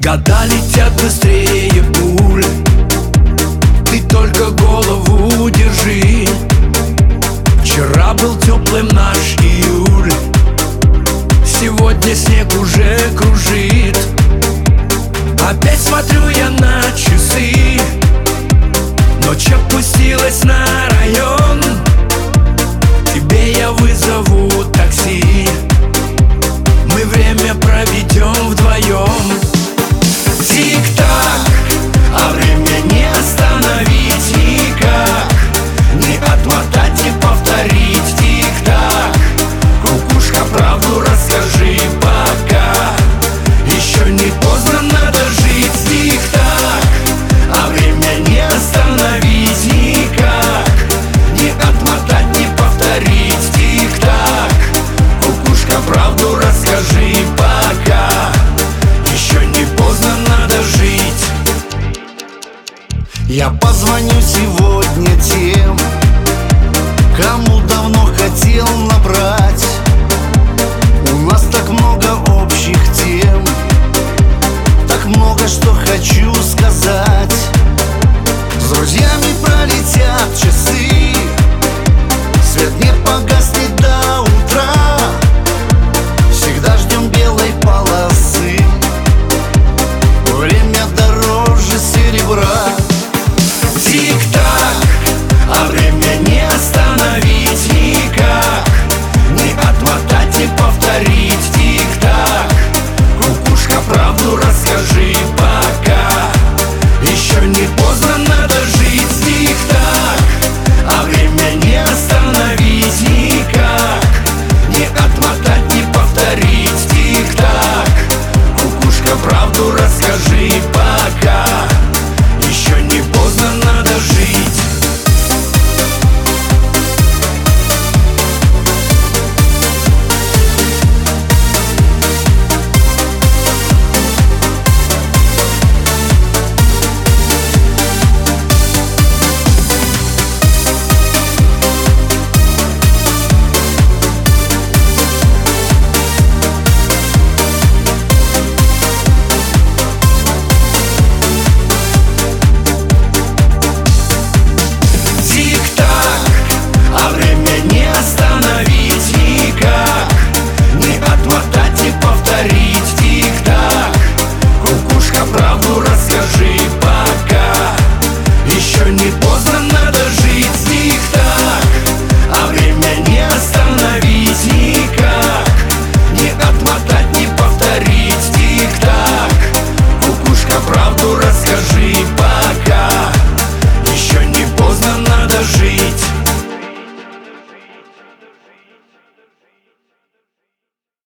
Года летят быстрее пуль, ты только голову держи. Вчера был теплым наш июль, сегодня снег уже кружит. Опять смотрю я на часы, ночь опустилась на район. Тебе я вызову такси, мы время проведем вдвоем. Тик-так, а время не остановить никак, не отмотать и повторить. Тик-так, кукушка, правду расскажи пока, еще не поздно, надо жить. Тик-так, а время не остановить никак, не отмотать, не повторить. Тик-так, кукушка, правду расскажи пока, еще не поздно, надо жить. Я позвоню сегодня тем, кому давно хотел набрать.